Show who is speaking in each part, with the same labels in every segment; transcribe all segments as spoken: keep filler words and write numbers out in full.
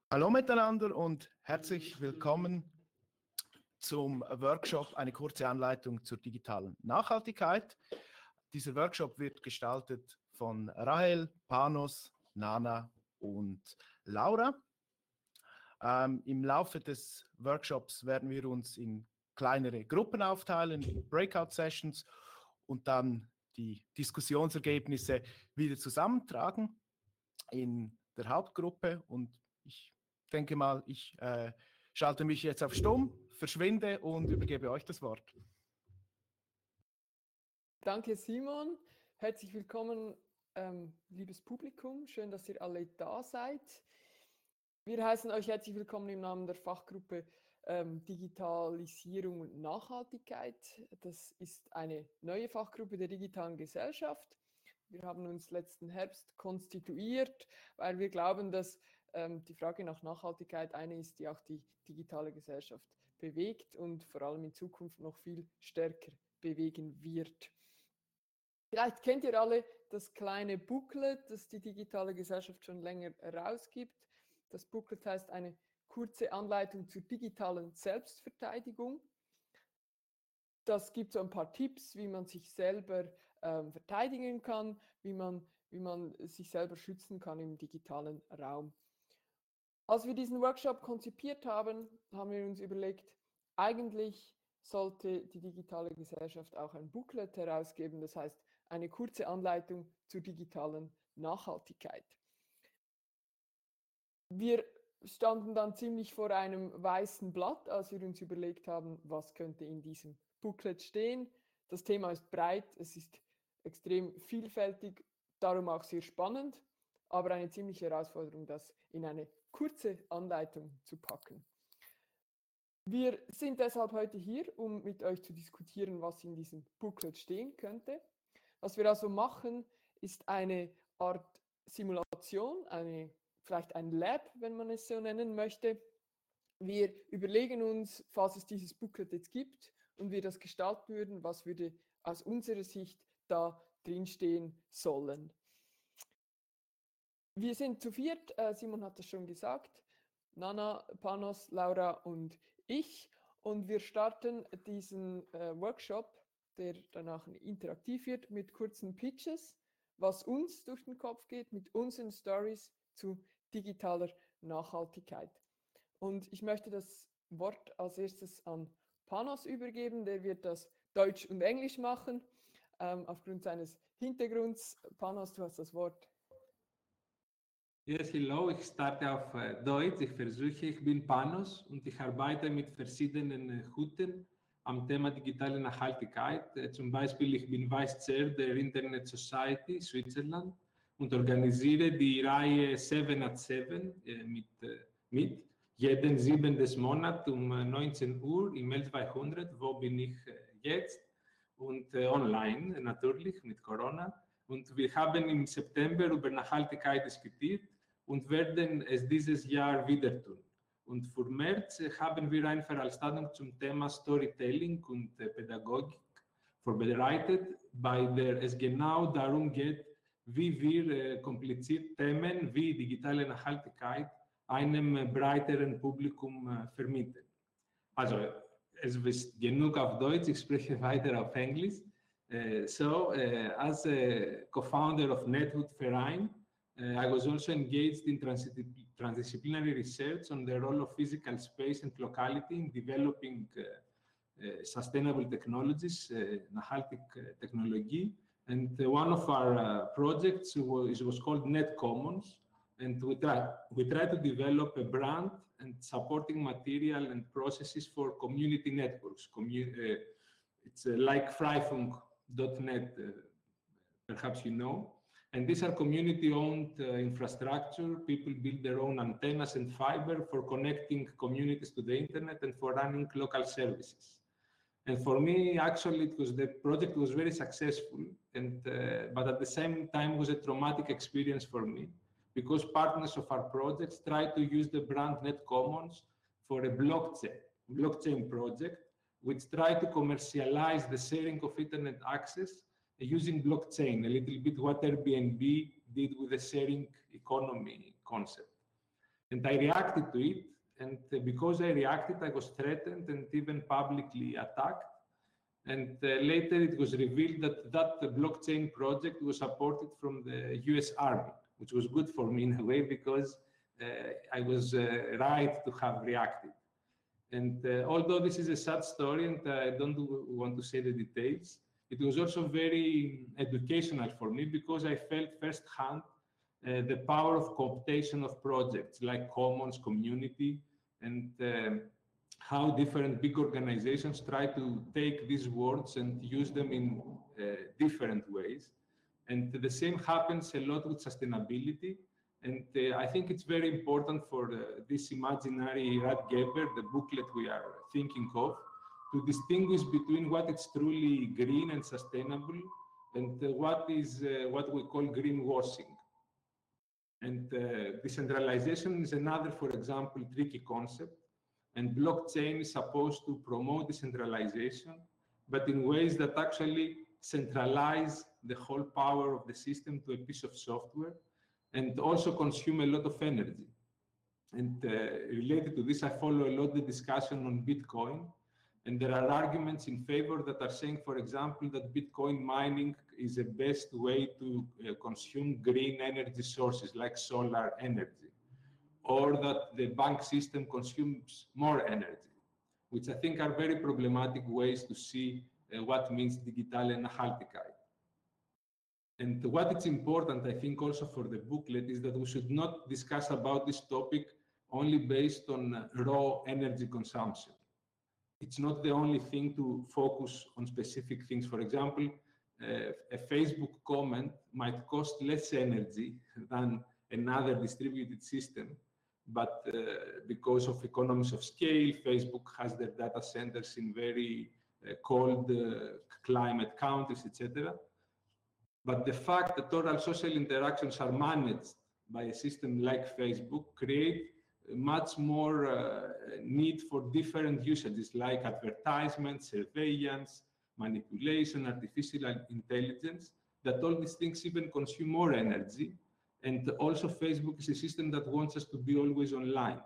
Speaker 1: Hallo miteinander und herzlich willkommen zum Workshop Eine kurze Anleitung zur digitalen Nachhaltigkeit. Dieser Workshop wird gestaltet von Rahel, Panos, Nana und Laura. Ähm, Im Laufe des Workshops werden wir uns in kleinere Gruppen aufteilen, in Breakout-Sessions und dann die Diskussionsergebnisse wieder zusammentragen in der Hauptgruppe. Und ich denke mal, ich äh, schalte mich jetzt auf Stumm, verschwinde und übergebe euch das Wort.
Speaker 2: Danke, Simon. Herzlich willkommen, ähm, liebes Publikum. Schön, dass ihr alle da seid. Wir heißen euch herzlich willkommen im Namen der Fachgruppe ähm, Digitalisierung und Nachhaltigkeit. Das ist eine neue Fachgruppe der digitalen Gesellschaft. Wir haben uns letzten Herbst konstituiert, weil wir glauben, dass ähm, die Frage nach Nachhaltigkeit eine ist, die auch die digitale Gesellschaft bewegt und vor allem in Zukunft noch viel stärker bewegen wird. Vielleicht kennt ihr alle das kleine Booklet, das die digitale Gesellschaft schon länger herausgibt. Das Booklet heißt eine kurze Anleitung zur digitalen Selbstverteidigung. Das gibt so ein paar Tipps, wie man sich selber ähm, verteidigen kann, wie man, wie man sich selber schützen kann im digitalen Raum. Als wir diesen Workshop konzipiert haben, haben wir uns überlegt, eigentlich sollte die digitale Gesellschaft auch ein Booklet herausgeben, das heißt eine kurze Anleitung zur digitalen Nachhaltigkeit. Wir standen dann ziemlich vor einem weißen Blatt, als wir uns überlegt haben, was könnte in diesem Booklet stehen. Das Thema ist breit, es ist extrem vielfältig, darum auch sehr spannend, aber eine ziemliche Herausforderung, das in eine kurze Anleitung zu packen. Wir sind deshalb heute hier, um mit euch zu diskutieren, was in diesem Booklet stehen könnte. Was wir also machen, ist eine Art Simulation, eine, vielleicht ein Lab, wenn man es so nennen möchte. Wir überlegen uns, falls es dieses Booklet jetzt gibt und wir das gestalten würden, was würde aus unserer Sicht da drinstehen sollen. Wir sind zu viert, äh, Simon hat das schon gesagt, Nana, Panos, Laura und ich. Und wir starten diesen äh, Workshop, der danach interaktiv wird, mit kurzen Pitches, was uns durch den Kopf geht, mit unseren Stories zu digitaler Nachhaltigkeit. Und ich möchte das Wort als erstes an Panos übergeben, der wird das Deutsch und Englisch machen, ähm, aufgrund seines Hintergrunds. Panos, du hast das Wort.
Speaker 3: Yes, hello, ich starte auf äh, Deutsch. Ich versuche, ich bin Panos und ich arbeite mit verschiedenen äh, Hüten am Thema digitale Nachhaltigkeit. Äh, zum Beispiel, ich bin Vice Chair der Internet Society Switzerland und organisiere die Reihe seven at seven äh, mit, äh, mit jeden sieben des Monats um äh, neunzehn Uhr im L zweihundert. Wo bin ich äh, jetzt? Und äh, online natürlich mit Corona. Und wir haben im September über Nachhaltigkeit diskutiert und werden es dieses Jahr wieder tun. Und für März haben wir eine Veranstaltung zum Thema Storytelling und äh, Pädagogik vorbereitet, bei der es genau darum geht, wie wir äh, komplizierte Themen wie digitale Nachhaltigkeit einem äh, breiteren Publikum äh, vermitteln. Also, es ist genug auf Deutsch, ich spreche weiter auf Englisch. Uh, so, uh, as a co-founder of Netwood Verein, uh, I was also engaged in transdiscipl transdisciplinary research on the role of physical space and locality in developing uh, uh, sustainable technologies, uh, Nachhaltig technology. And uh, one of our uh, projects was, was called Net Commons. And we try, we try to develop a brand and supporting material and processes for community networks. Commu uh, it's uh, like Freifunk dot net, uh, perhaps you know. And these are community-owned uh, infrastructure. People build their own antennas and fiber for connecting communities to the internet and for running local services. And for me, actually, it was the project was very successful, and uh, but at the same time was a traumatic experience for me, because partners of our projects try to use the brand Net Commons for a blockchain blockchain project, which try to commercialize the sharing of internet access using blockchain, a little bit what Airbnb did with the sharing economy concept. And I reacted to it, and uh, because I reacted, I was threatened and even publicly attacked. And uh, later it was revealed that that blockchain project was supported from the U S Army, which was good for me in a way because uh, I was uh, right to have reacted. And uh, although this is a sad story and I don't want to say the details, it was also very educational for me because I felt firsthand uh, the power of cooptation of projects like commons, community, and um, how different big organizations try to take these words and use them in uh, different ways. And the same happens a lot with sustainability. And uh, I think it's very important for uh, this imaginary Ratgeber, the booklet we are thinking of, to distinguish between what is truly green and sustainable and uh, what is uh, what we call greenwashing. And uh, decentralization is another, for example, tricky concept. And blockchain is supposed to promote decentralization, but in ways that actually centralize the whole power of the system to a piece of software and also consume a lot of energy. And uh, related to this, I follow a lot the discussion on Bitcoin. And there are arguments in favor that are saying, for example, that Bitcoin mining is the best way to uh, consume green energy sources like solar energy, or that the bank system consumes more energy, which I think are very problematic ways to see uh, what means digitale nachhaltigkeit. And what is important, I think, also for the booklet is that we should not discuss about this topic only based on uh, raw energy consumption. It's not the only thing to focus on specific things. For example, uh, a Facebook comment might cost less energy than another distributed system, but uh, because of economies of scale, Facebook has their data centers in very uh, cold uh, climate countries, et cetera. But the fact that total social interactions are managed by a system like Facebook create much more uh, need for different usages like advertisement, surveillance, manipulation, artificial intelligence, that all these things even consume more energy. And also Facebook is a system that wants us to be always online.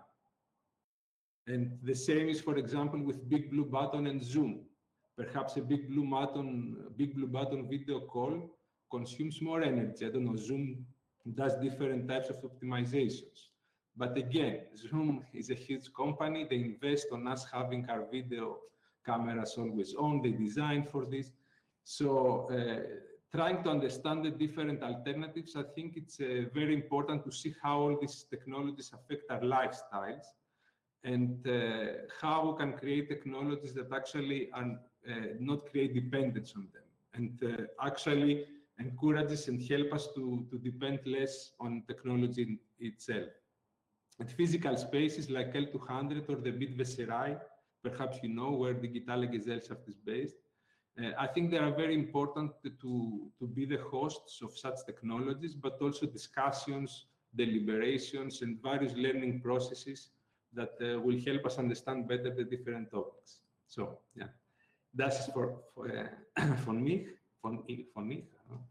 Speaker 3: And the same is, for example, with Big Blue Button and Zoom. Perhaps a Big Blue Button, Big Blue Button video call consumes more energy. I don't know, Zoom does different types of optimizations. But again, Zoom is a huge company. They invest on us having our video cameras always on. They design for this. So uh, trying to understand the different alternatives, I think it's uh, very important to see how all these technologies affect our lifestyles and uh, how we can create technologies that actually are, uh, not create dependence on them and uh, actually encourages and help us to, to depend less on technology itself. And physical spaces like L two hundred or the Bitwässerei, perhaps you know where Digitale Gesellschaft is based. Uh, I think they are very important to, to be the hosts of such technologies, but also discussions, deliberations, and various learning processes that uh, will help us understand better the different topics. So, yeah, that's for, for, uh, for mich, for, for mich.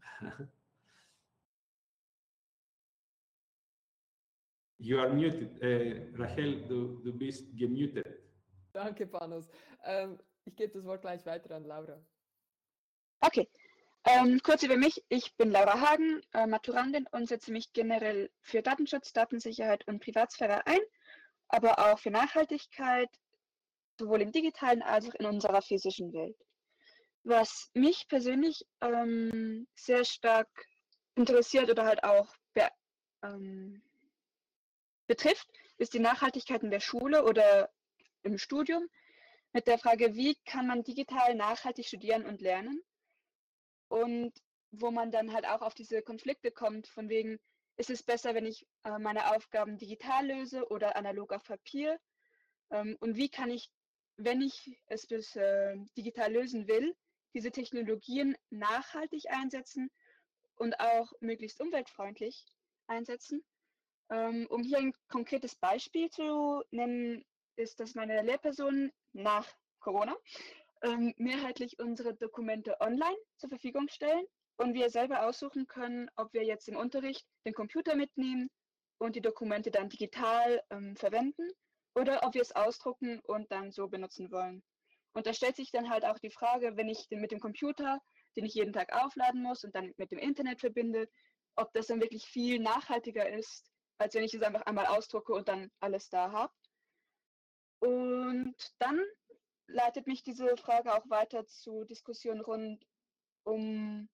Speaker 3: You are muted. Uh, Rachel, du, du bist gemutet.
Speaker 2: Danke, Panos. Ähm, ich gebe das Wort gleich weiter an Laura.
Speaker 4: Okay, ähm, kurz über mich. Ich bin Laura Hagen, äh, Maturandin und setze mich generell für Datenschutz, Datensicherheit und Privatsphäre ein, aber auch für Nachhaltigkeit, sowohl im digitalen als auch in unserer physischen Welt. Was mich persönlich ähm, sehr stark interessiert oder halt auch be ähm, betrifft, ist die Nachhaltigkeit in der Schule oder im Studium mit der Frage, wie kann man digital nachhaltig studieren und lernen und wo man dann halt auch auf diese Konflikte kommt, von wegen, ist es besser, wenn ich äh, meine Aufgaben digital löse oder analog auf Papier ähm, und wie kann ich, wenn ich es bis äh, digital lösen will, diese Technologien nachhaltig einsetzen und auch möglichst umweltfreundlich einsetzen. Um hier ein konkretes Beispiel zu nennen, ist, dass meine Lehrpersonen nach Corona ähm, mehrheitlich unsere Dokumente online zur Verfügung stellen und wir selber aussuchen können, ob wir jetzt im Unterricht den Computer mitnehmen und die Dokumente dann digital ähm, verwenden oder ob wir es ausdrucken und dann so benutzen wollen. Und da stellt sich dann halt auch die Frage, wenn ich den mit dem Computer, den ich jeden Tag aufladen muss und dann mit dem Internet verbinde, ob das dann wirklich viel nachhaltiger ist, als wenn ich es einfach einmal ausdrucke und dann alles da habe. Und dann leitet mich diese Frage auch weiter zu Diskussionen rund um,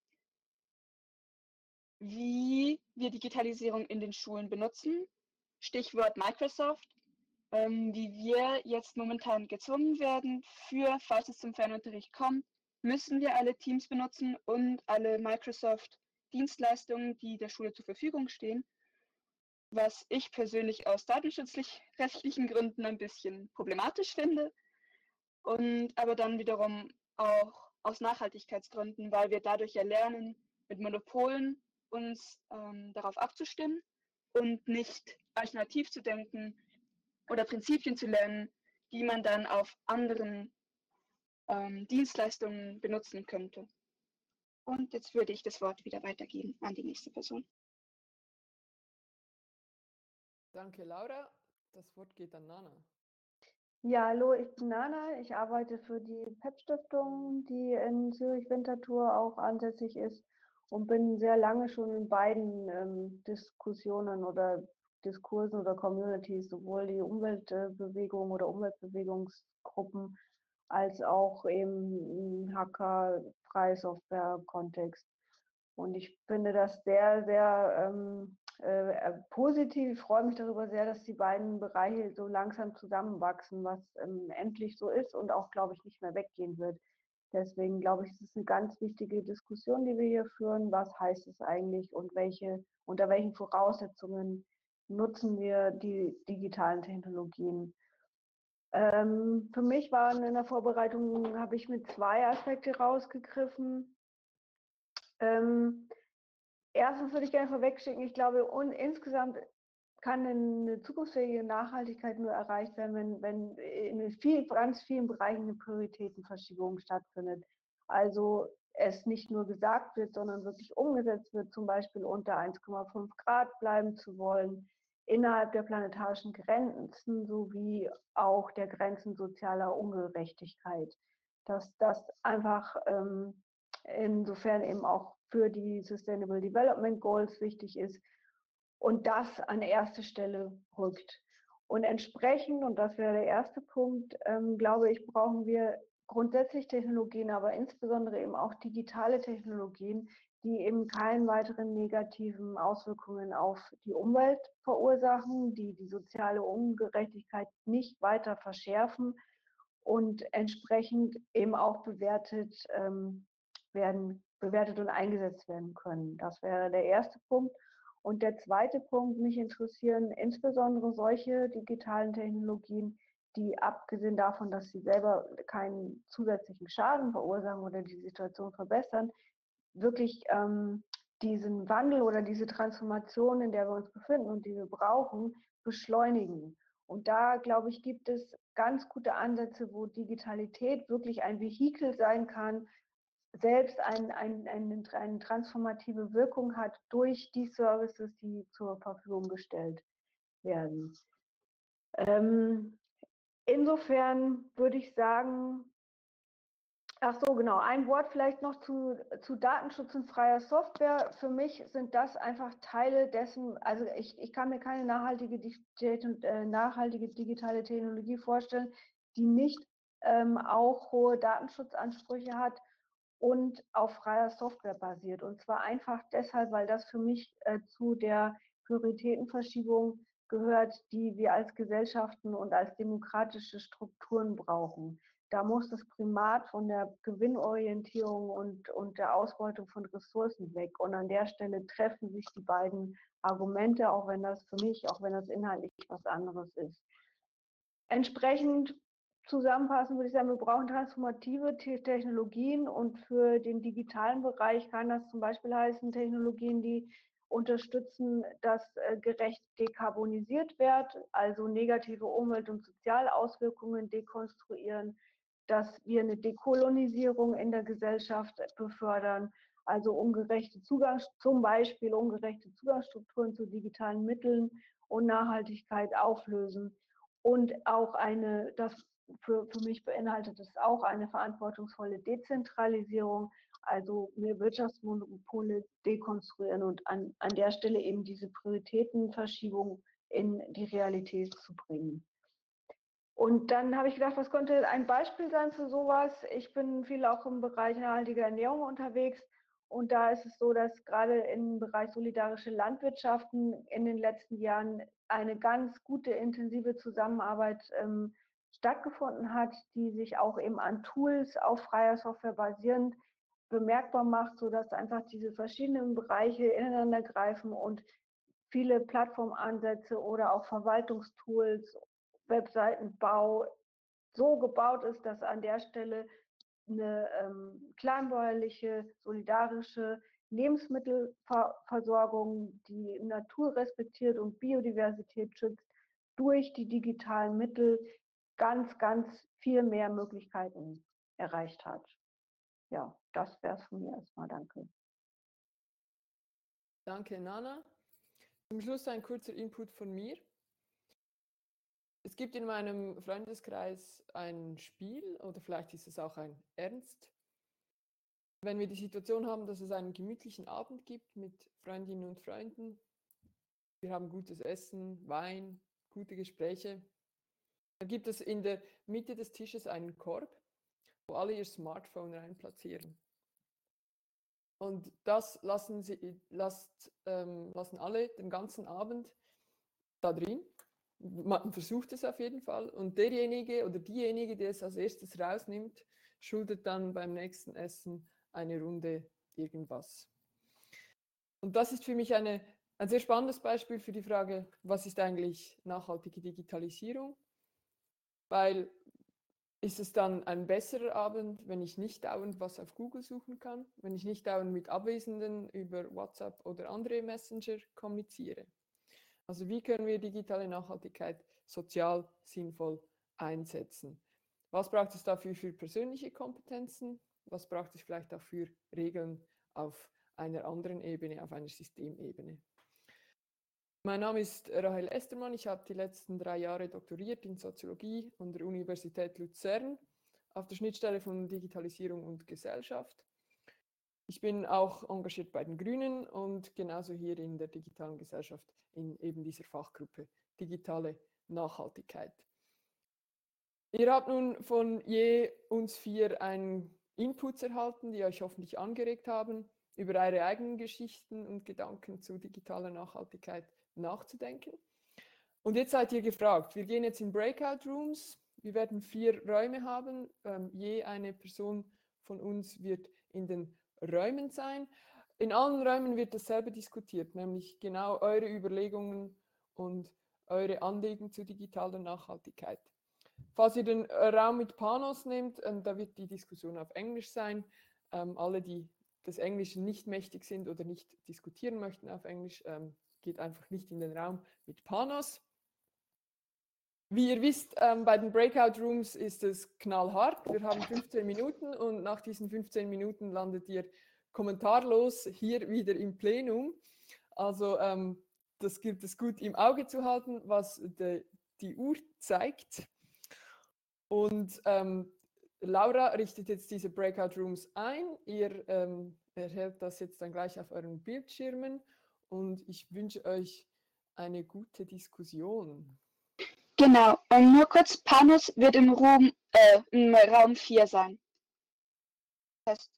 Speaker 4: wie wir Digitalisierung in den Schulen benutzen. Stichwort Microsoft, ähm, wie wir jetzt momentan gezwungen werden, für, falls es zum Fernunterricht kommt, müssen wir alle Teams benutzen und alle Microsoft-Dienstleistungen, die der Schule zur Verfügung stehen, was ich persönlich aus datenschutzrechtlichen Gründen ein bisschen problematisch finde, und aber dann wiederum auch aus Nachhaltigkeitsgründen, weil wir dadurch ja lernen, mit Monopolen uns ähm, darauf abzustimmen und nicht alternativ zu denken oder Prinzipien zu lernen, die man dann auf anderen ähm, Dienstleistungen benutzen könnte. Und jetzt würde ich das Wort wieder weitergeben an die nächste Person.
Speaker 2: Danke, Laura. Das Wort geht an Nana.
Speaker 5: Ja, hallo, ich bin Nana. Ich arbeite für die P E P-Stiftung, die in Zürich-Winterthur auch ansässig ist, und bin sehr lange schon in beiden ähm, Diskussionen oder Diskursen oder Communities, sowohl die Umweltbewegung oder Umweltbewegungsgruppen als auch eben im Hacker-freie Software-Kontext. Und ich finde das sehr, sehr ähm, äh, positiv. Ich freue mich darüber sehr, dass die beiden Bereiche so langsam zusammenwachsen, was ähm, endlich so ist und auch, glaube ich, nicht mehr weggehen wird. Deswegen glaube ich, es ist eine ganz wichtige Diskussion, die wir hier führen. Was heißt es eigentlich und welche, unter welchen Voraussetzungen nutzen wir die digitalen Technologien? Ähm, für mich waren in der Vorbereitung, habe ich mit zwei Aspekte rausgegriffen. Ähm, Erstens würde ich gerne vorwegschicken, ich glaube, und insgesamt kann eine zukunftsfähige Nachhaltigkeit nur erreicht werden, wenn, wenn in viel, ganz vielen Bereichen eine Prioritätenverschiebung stattfindet. Also es nicht nur gesagt wird, sondern wirklich umgesetzt wird, zum Beispiel unter eins Komma fünf Grad bleiben zu wollen, innerhalb der planetarischen Grenzen sowie auch der Grenzen sozialer Ungerechtigkeit. Dass das einfach ähm, insofern eben auch für die Sustainable Development Goals wichtig ist und das an erste Stelle rückt. Und entsprechend, und das wäre der erste Punkt, ähm, glaube ich, brauchen wir grundsätzlich Technologien, aber insbesondere eben auch digitale Technologien, die eben keine weiteren negativen Auswirkungen auf die Umwelt verursachen, die die soziale Ungerechtigkeit nicht weiter verschärfen und entsprechend eben auch bewertet ähm, werden, bewertet und eingesetzt werden können. Das wäre der erste Punkt. Und der zweite Punkt, mich interessieren insbesondere solche digitalen Technologien, die abgesehen davon, dass sie selber keinen zusätzlichen Schaden verursachen oder die Situation verbessern, wirklich ähm, diesen Wandel oder diese Transformation, in der wir uns befinden und die wir brauchen, beschleunigen. Und da, glaube ich, gibt es ganz gute Ansätze, wo Digitalität wirklich ein Vehikel sein kann, selbst ein, ein, ein, eine transformative Wirkung hat durch die Services, die zur Verfügung gestellt werden. Ähm, insofern würde ich sagen, ach so, genau, ein Wort vielleicht noch zu, zu Datenschutz und freier Software. Für mich sind das einfach Teile dessen, also ich, ich kann mir keine nachhaltige, äh, nachhaltige digitale Technologie vorstellen, die nicht ähm, auch hohe Datenschutzansprüche hat und auf freier Software basiert. Und zwar einfach deshalb, weil das für mich äh, zu der Prioritätenverschiebung gehört, die wir als Gesellschaften und als demokratische Strukturen brauchen. Da muss das Primat von der Gewinnorientierung und, und der Ausbeutung von Ressourcen weg. Und an der Stelle treffen sich die beiden Argumente, auch wenn das für mich, auch wenn das inhaltlich was anderes ist. Entsprechend zusammenfassen würde ich sagen, wir brauchen transformative Technologien, und für den digitalen Bereich kann das zum Beispiel heißen, Technologien, die unterstützen, dass äh, gerecht dekarbonisiert wird, also negative Umwelt- und Sozialauswirkungen dekonstruieren, dass wir eine Dekolonisierung in der Gesellschaft befördern, also ungerechte Zugang, zum Beispiel ungerechte Zugangsstrukturen zu digitalen Mitteln und Nachhaltigkeit auflösen. Und auch eine, das für, für mich beinhaltet es auch eine verantwortungsvolle Dezentralisierung, also mehr Wirtschaftsmonopole dekonstruieren und an, an der Stelle eben diese Prioritätenverschiebung in die Realität zu bringen. Und dann habe ich gedacht, was könnte ein Beispiel sein für sowas? Ich bin viel auch im Bereich nachhaltiger Ernährung unterwegs und da ist es so, dass gerade im Bereich solidarische Landwirtschaften in den letzten Jahren eine ganz gute, intensive Zusammenarbeit ähm, stattgefunden hat, die sich auch eben an Tools auf freier Software basierend bemerkbar macht, sodass einfach diese verschiedenen Bereiche ineinander greifen und viele Plattformansätze oder auch Verwaltungstools, Webseitenbau so gebaut ist, dass an der Stelle eine ähm, kleinbäuerliche, solidarische Lebensmittelversorgung, die Natur respektiert und Biodiversität schützt, durch die digitalen Mittel ganz, ganz viel mehr Möglichkeiten erreicht hat. Ja, das wäre es von mir erstmal. Danke.
Speaker 2: Danke, Nana. Zum Schluss ein kurzer Input von mir. Es gibt in meinem Freundeskreis ein Spiel oder vielleicht ist es auch ein Ernst. Wenn wir die Situation haben, dass es einen gemütlichen Abend gibt mit Freundinnen und Freunden, wir haben gutes Essen, Wein, gute Gespräche, dann gibt es in der Mitte des Tisches einen Korb, wo alle ihr Smartphone rein platzieren. Und das lassen, sie, lasst, ähm, lassen alle den ganzen Abend da drin. Man versucht es auf jeden Fall. Und derjenige oder diejenige, die es als erstes rausnimmt, schuldet dann beim nächsten Essen eine Runde irgendwas. Und das ist für mich eine, ein sehr spannendes Beispiel für die Frage, was ist eigentlich nachhaltige Digitalisierung? Weil ist es dann ein besserer Abend, wenn ich nicht dauernd was auf Google suchen kann, wenn ich nicht dauernd mit Abwesenden über WhatsApp oder andere Messenger kommuniziere? Also wie können wir digitale Nachhaltigkeit sozial sinnvoll einsetzen? Was braucht es dafür für persönliche Kompetenzen? Was braucht es vielleicht auch für Regeln auf einer anderen Ebene, auf einer Systemebene? Mein Name ist Rahel Estermann. Ich habe die letzten drei Jahre doktoriert in Soziologie an der Universität Luzern auf der Schnittstelle von Digitalisierung und Gesellschaft. Ich bin auch engagiert bei den Grünen und genauso hier in der digitalen Gesellschaft in eben dieser Fachgruppe Digitale Nachhaltigkeit. Ihr habt nun von je uns vier einen Inputs erhalten, die euch hoffentlich angeregt haben, über eure eigenen Geschichten und Gedanken zu digitaler Nachhaltigkeit nachzudenken. Und jetzt seid ihr gefragt. Wir gehen jetzt in Breakout Rooms. Wir werden vier Räume haben. Ähm, je eine Person von uns wird in den Räumen sein. In allen Räumen wird dasselbe diskutiert, nämlich genau eure Überlegungen und eure Anliegen zu digitaler Nachhaltigkeit. Falls ihr den Raum mit Panos nehmt, ähm, da wird die Diskussion auf Englisch sein. Ähm, alle, die des Englischen nicht mächtig sind oder nicht diskutieren möchten auf Englisch, ähm, geht einfach nicht in den Raum mit Panos. Wie ihr wisst, ähm, bei den Breakout Rooms ist es knallhart. Wir haben fünfzehn Minuten und nach diesen fünfzehn Minuten landet ihr kommentarlos hier wieder im Plenum. Also ähm, das gilt es gut im Auge zu halten, was de, die Uhr zeigt. Und ähm, Laura richtet jetzt diese Breakout Rooms ein. Ihr ähm, erhält das jetzt dann gleich auf euren Bildschirmen und ich wünsche euch eine gute Diskussion.
Speaker 4: Genau, und nur kurz, Panos wird im, Room, äh, im Raum vier sein. Fest.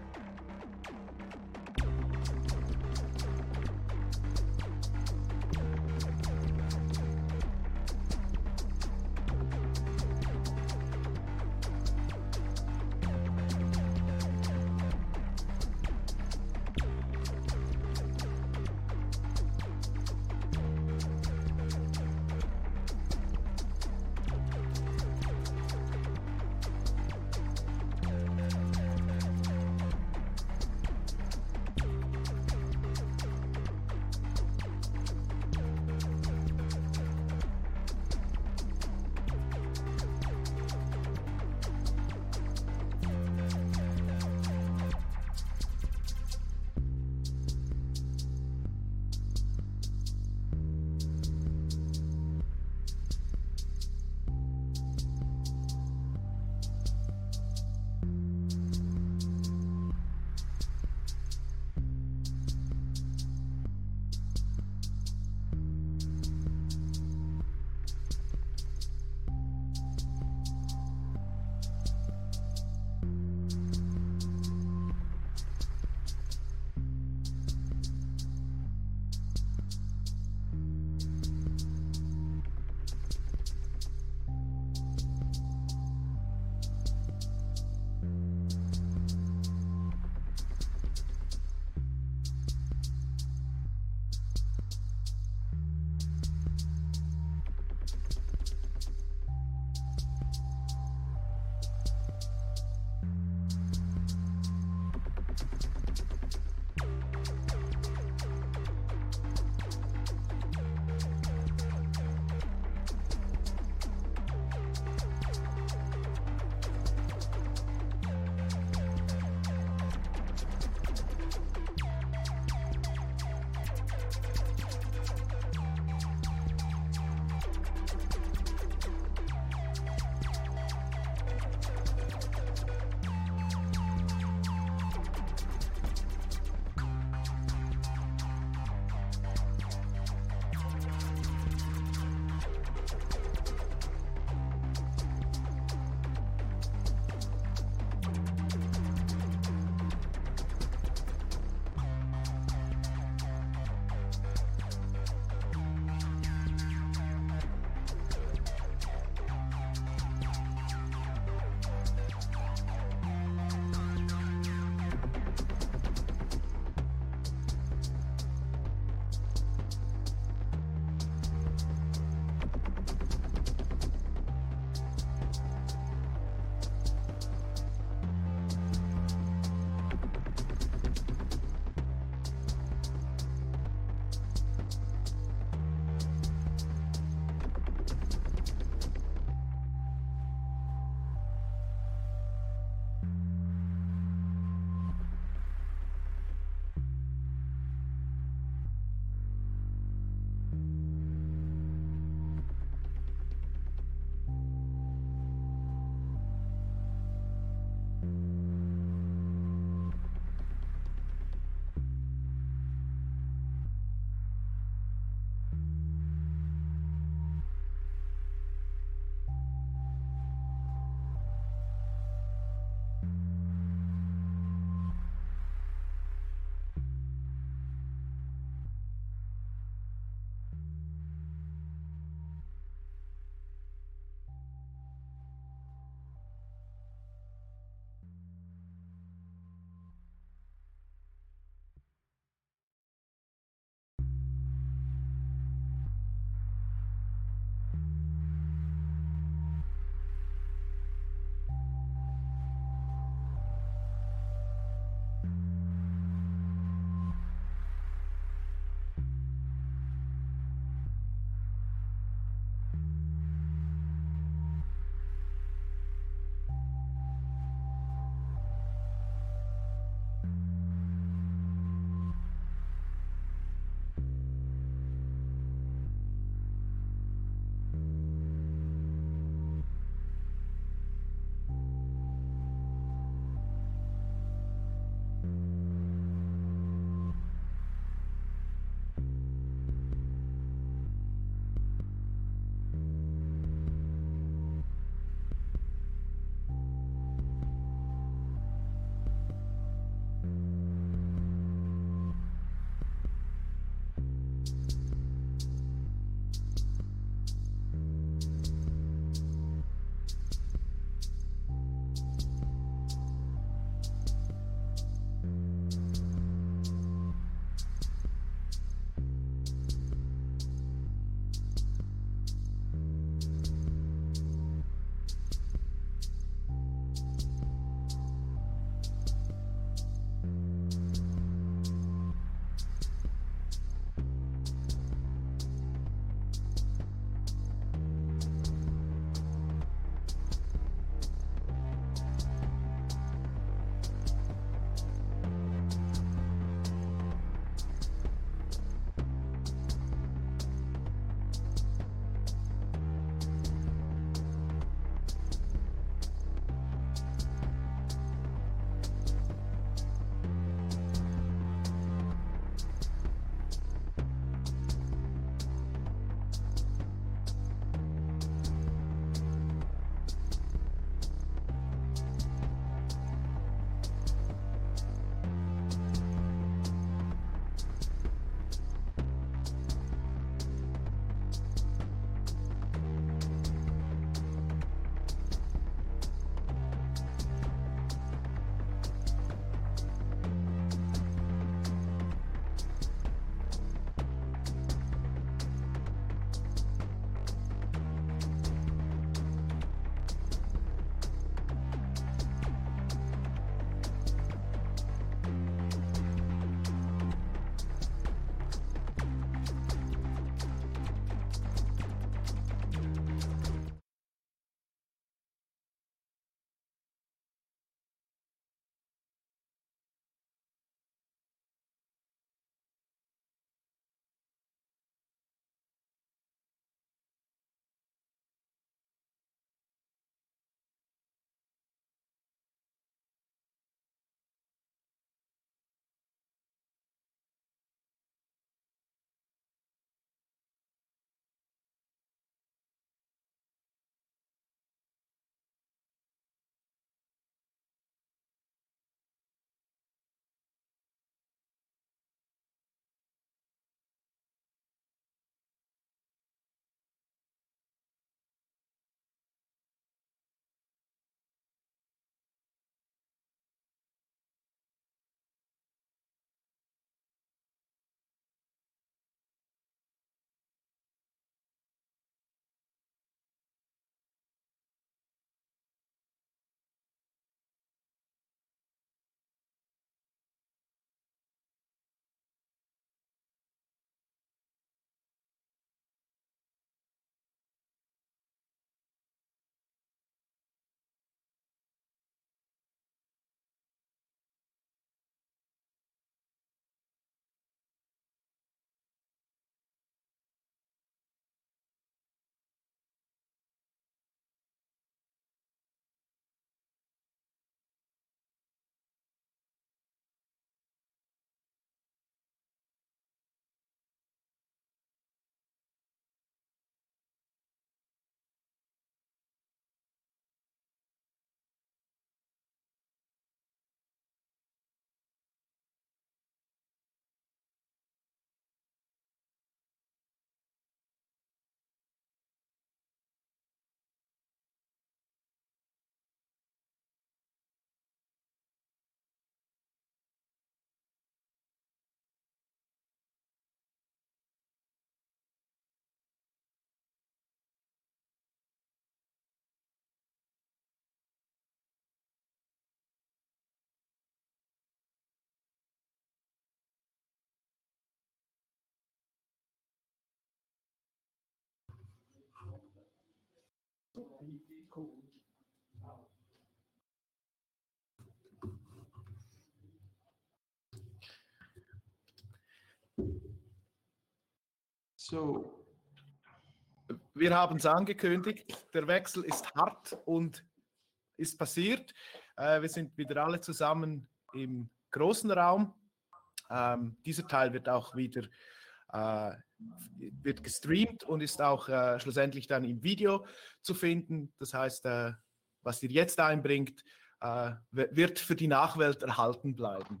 Speaker 3: So,
Speaker 1: wir haben es angekündigt, der Wechsel ist hart und ist passiert. Äh, wir sind wieder alle zusammen im großen Raum. Ähm, dieser Teil wird auch wieder äh, wird gestreamt und ist auch äh, schlussendlich dann im Video zu finden. Das heißt, äh, was ihr jetzt einbringt, äh, wird für die Nachwelt erhalten bleiben.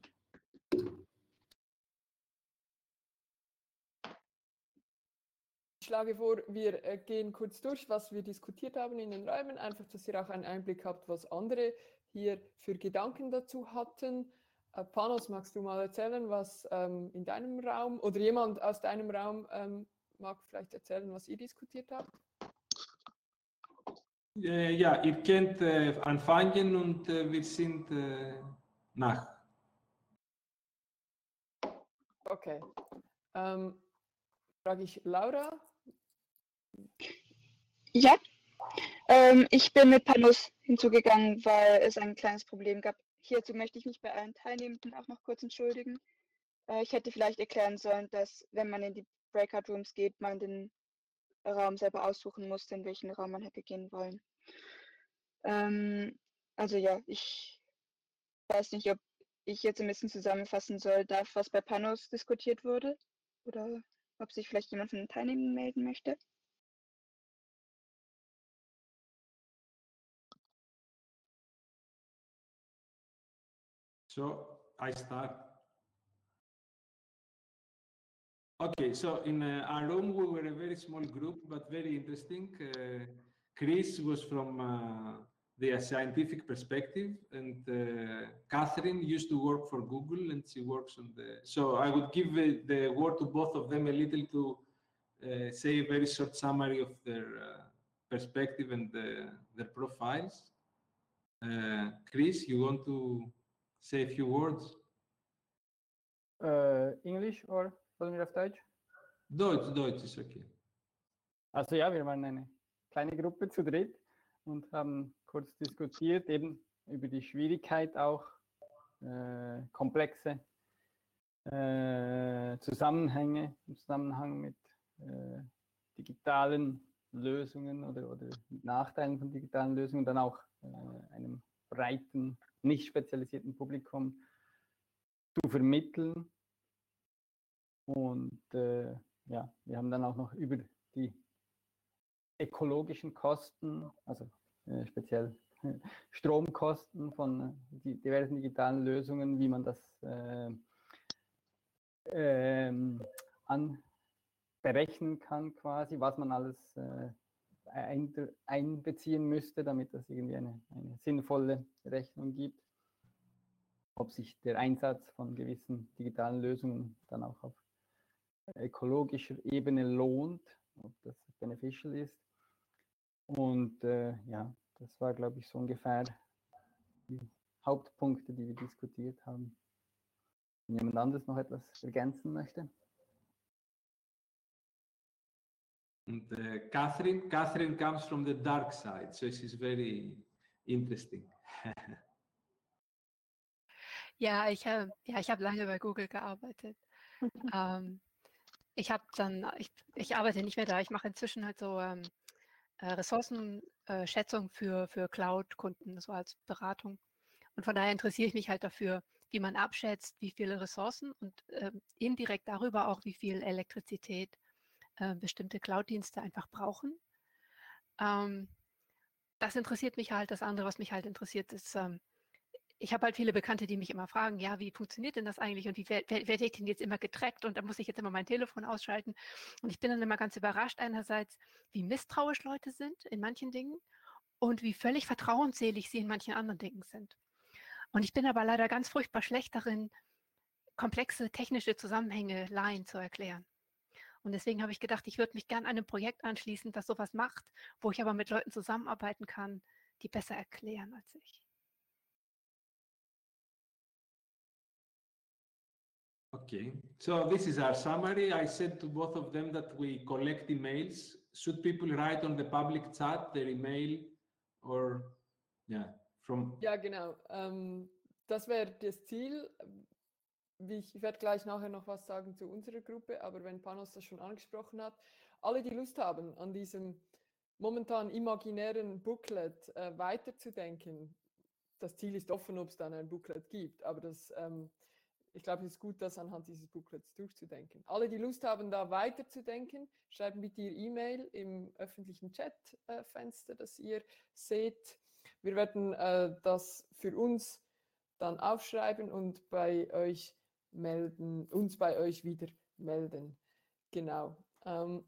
Speaker 2: Ich schlage vor, wir äh, gehen kurz durch, was wir diskutiert haben in den Räumen, einfach, dass ihr auch einen Einblick habt, was andere hier für Gedanken dazu hatten. Äh, Panos, magst du mal erzählen, was ähm, in deinem Raum oder jemand aus deinem Raum ähm, mag vielleicht erzählen, was ihr diskutiert habt?
Speaker 3: äh, ja, ihr könnt äh, anfangen und äh, wir sind äh, nach.
Speaker 2: Okay. Ähm, frage ich Laura.
Speaker 4: Ja, ähm, ich bin mit Panos hinzugegangen, weil es ein kleines Problem gab. Hierzu möchte ich mich bei allen Teilnehmenden auch noch kurz entschuldigen. Äh, ich hätte vielleicht erklären sollen, dass wenn man in die Breakout Rooms geht, man den Raum selber aussuchen musste, in welchen Raum man hätte gehen wollen. Ähm, also ja, ich weiß nicht, ob ich jetzt ein bisschen zusammenfassen soll, darf, was bei Panos diskutiert wurde, oder ob sich vielleicht jemand von den Teilnehmern melden möchte.
Speaker 3: So, I start. Okay, so in uh, our room we were a very small group, but very interesting. Uh, Chris was from uh, the scientific perspective, and uh, Catherine used to work for Google, and she works on the. So I would give uh, the word to both of them a little to uh, say a very short summary of their uh, perspective and the, their profiles. Uh, Chris, you want to say a few words?
Speaker 6: Äh, Englisch oder wollen wir auf Deutsch?
Speaker 3: Deutsch, Deutsch ist okay.
Speaker 6: Also ja, wir waren eine kleine Gruppe zu dritt und haben kurz diskutiert, eben über die Schwierigkeit auch, äh, komplexe äh, Zusammenhänge im Zusammenhang mit äh, digitalen Lösungen oder, oder Nachteilen von digitalen Lösungen, dann auch äh, einem breiten, nicht spezialisierten Publikum zu vermitteln. Und äh, ja, wir haben dann auch noch über die ökologischen Kosten, also äh, speziell äh, Stromkosten von äh, die diversen digitalen Lösungen, wie man das äh, ähm, an berechnen kann quasi, was man alles äh, ein, einbeziehen müsste, damit das irgendwie eine, eine sinnvolle Rechnung gibt. Ob sich der Einsatz von gewissen digitalen Lösungen dann auch auf ökologischer Ebene lohnt, ob das beneficial ist. Und äh, ja, das war, glaube ich, so ungefähr die Hauptpunkte, die wir diskutiert haben. Wenn jemand anderes noch etwas ergänzen möchte.
Speaker 3: And uh, Catherine, Catherine comes from the dark side, so she's very interesting.
Speaker 7: Ja, ich, äh, ja, ich habe lange bei Google gearbeitet. ähm, ich habe dann, ich, ich arbeite nicht mehr da, ich mache inzwischen halt so ähm, äh, Ressourcenschätzung äh, für, für Cloud-Kunden, so als Beratung. Und von daher interessiere ich mich halt dafür, wie man abschätzt, wie viele Ressourcen und äh, indirekt darüber auch, wie viel Elektrizität äh, bestimmte Cloud-Dienste einfach brauchen. Ähm, das interessiert mich halt. Das andere, was mich halt interessiert, ist, ähm, ich habe halt viele Bekannte, die mich immer fragen, ja, wie funktioniert denn das eigentlich und wie werde ich denn jetzt immer getrackt und da muss ich jetzt immer mein Telefon ausschalten. Und ich bin dann immer ganz überrascht einerseits, wie misstrauisch Leute sind in manchen Dingen und wie völlig vertrauensselig sie in manchen anderen Dingen sind. Und ich bin aber leider ganz furchtbar schlecht darin, komplexe technische Zusammenhänge Laien zu erklären. Und deswegen habe ich gedacht, ich würde mich gerne einem Projekt anschließen, das sowas macht, wo ich aber mit Leuten zusammenarbeiten kann, die besser erklären als ich.
Speaker 3: Okay, so this is our summary. I said to both of them that we collect emails should people write on the public chat their email or yeah from?
Speaker 2: Ja, genau. Ähm, das wäre das Ziel. Wie ich, ich werde gleich nachher noch was sagen zu unserer Gruppe, aber wenn Panos das schon angesprochen hat, alle, die Lust haben, an diesem momentan imaginären Booklet äh, weiterzudenken, das Ziel ist offen, ob es dann ein Booklet gibt, aber das, ähm, ich glaube, es ist gut, das anhand dieses Booklets durchzudenken. Alle, die Lust haben, da weiterzudenken, schreiben bitte ihr E-Mail im öffentlichen Chatfenster, äh, das ihr seht. Wir werden äh, das für uns dann aufschreiben und bei euch melden, uns bei euch wieder melden. Genau. Ähm,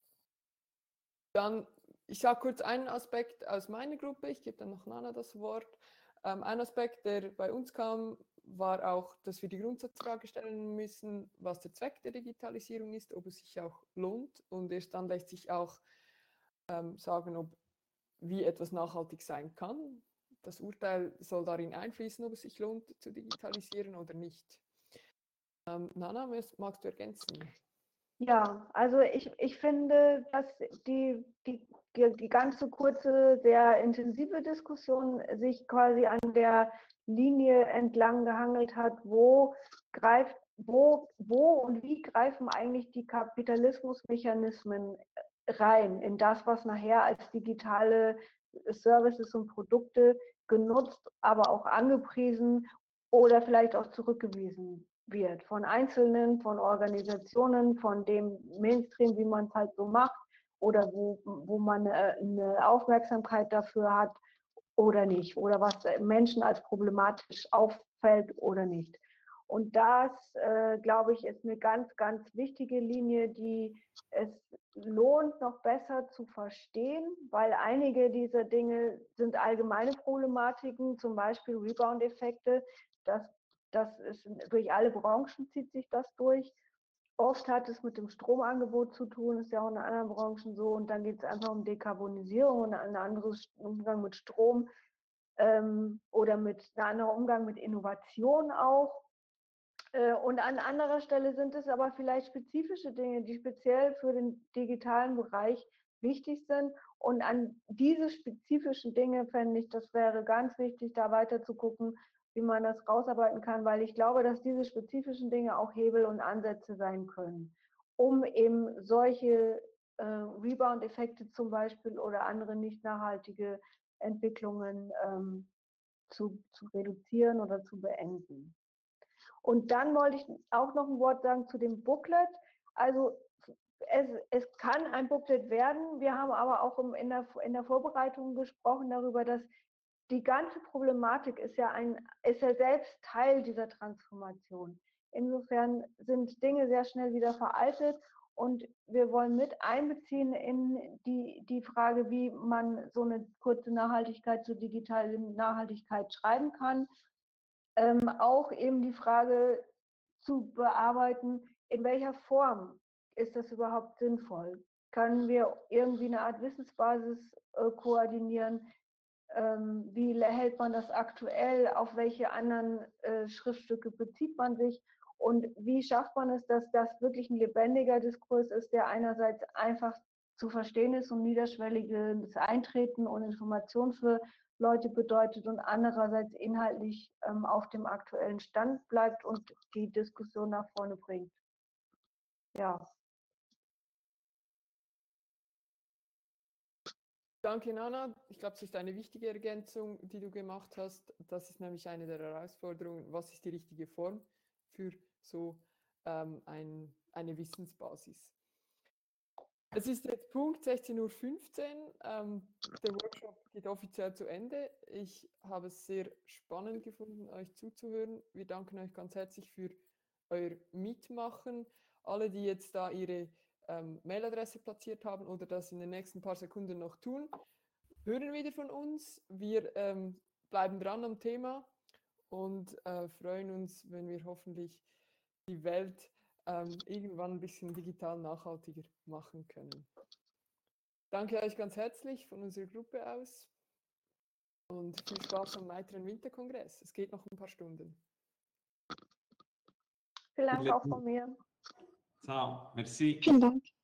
Speaker 2: dann, ich sage kurz einen Aspekt aus meiner Gruppe, ich gebe dann noch Nana das Wort. Ähm, ein Aspekt, der bei uns kam, war auch, dass wir die Grundsatzfrage stellen müssen, was der Zweck der Digitalisierung ist, ob es sich auch lohnt. Und erst dann lässt sich auch ähm, sagen, ob, wie etwas nachhaltig sein kann. Das Urteil soll darin einfließen, ob es sich lohnt, zu digitalisieren oder nicht. Ähm, Nana, magst du ergänzen?
Speaker 5: Ja, also ich, ich finde, dass die, die, die ganze kurze, sehr intensive Diskussion sich quasi an der Linie entlang gehangelt hat, wo greift, wo, wo und wie greifen eigentlich die Kapitalismusmechanismen rein in das, was nachher als digitale Services und Produkte genutzt, aber auch angepriesen oder vielleicht auch zurückgewiesen wird. Von Einzelnen, von Organisationen, von dem Mainstream, wie man es halt so macht oder wo, wo man eine Aufmerksamkeit dafür hat oder nicht oder was Menschen als problematisch auffällt oder nicht. Und das, äh, glaube ich, ist eine ganz, ganz wichtige Linie, die es lohnt, noch besser zu verstehen, weil einige dieser Dinge sind allgemeine Problematiken, zum Beispiel Rebound-Effekte. Das, das ist durch alle Branchen zieht sich das durch. Oft hat es mit dem Stromangebot zu tun, ist ja auch in anderen Branchen so. Und dann geht es einfach um Dekarbonisierung und einen anderen Umgang mit Strom ähm, oder mit einem anderen Umgang mit Innovation auch. Und an anderer Stelle sind es aber vielleicht spezifische Dinge, die speziell für den digitalen Bereich wichtig sind. Und an diese spezifischen Dinge fände ich, das wäre ganz wichtig, da weiter zu gucken, wie man das rausarbeiten kann, weil ich glaube, dass diese spezifischen Dinge auch Hebel und Ansätze sein können, um eben solche äh, Rebound-Effekte zum Beispiel oder andere nicht nachhaltige Entwicklungen ähm, zu, zu reduzieren oder zu beenden. Und dann wollte ich auch noch ein Wort sagen zu dem Booklet. Also es, es kann ein Booklet werden. Wir haben aber auch in der, in der Vorbereitung gesprochen darüber, dass die ganze Problematik ist ja, ein, ist ja selbst Teil dieser Transformation. Insofern sind Dinge sehr schnell wieder veraltet und wir wollen mit einbeziehen in die, die Frage, wie man so eine kurze Nachhaltigkeit zur digitalen Nachhaltigkeit schreiben kann. Ähm, auch eben die Frage zu bearbeiten, in welcher Form ist das überhaupt sinnvoll? Können wir irgendwie eine Art Wissensbasis äh, koordinieren? Ähm, wie hält man das aktuell? Auf welche anderen äh, Schriftstücke bezieht man sich? Und wie schafft man es, dass das wirklich ein lebendiger Diskurs ist, der einerseits einfach zu verstehen ist und niederschwelliges Eintreten und Information für Leute bedeutet und andererseits inhaltlich ähm, auf dem aktuellen Stand bleibt und die Diskussion nach vorne bringt. Ja.
Speaker 2: Danke, Nana. Ich glaube, es ist eine wichtige Ergänzung, die du gemacht hast. Das ist nämlich eine der Herausforderungen. Was ist die richtige Form für so ähm, ein, eine Wissensbasis? Es ist jetzt Punkt sechzehn Uhr fünfzehn. Ähm, der Workshop geht offiziell zu Ende. Ich habe es sehr spannend gefunden, euch zuzuhören. Wir danken euch ganz herzlich für euer Mitmachen. Alle, die jetzt da ihre ähm, Mailadresse platziert haben oder das in den nächsten paar Sekunden noch tun, hören wieder von uns. Wir ähm, bleiben dran am Thema und äh, freuen uns, wenn wir hoffentlich die Welt ähm, irgendwann ein bisschen digital nachhaltiger machen können. Danke euch ganz herzlich von unserer Gruppe aus und viel Spaß am weiteren Winterkongress. Es geht noch ein paar Stunden.
Speaker 5: Vielen Dank auch von mir.
Speaker 3: Ciao, merci.
Speaker 4: Vielen Dank.